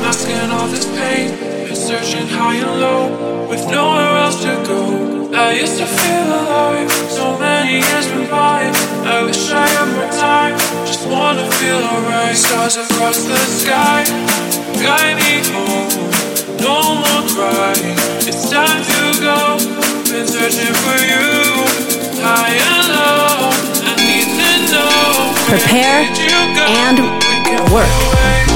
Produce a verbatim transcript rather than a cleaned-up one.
masking all this pain, been searching high and low, with nowhere else to go. I used to feel alive, so many years went by. I wish I had more time, just wanna feel alright. Stars across the sky, guide me home, no more crying, it's time to go. Been searching for you, high and low, I need to know. Prepare and work.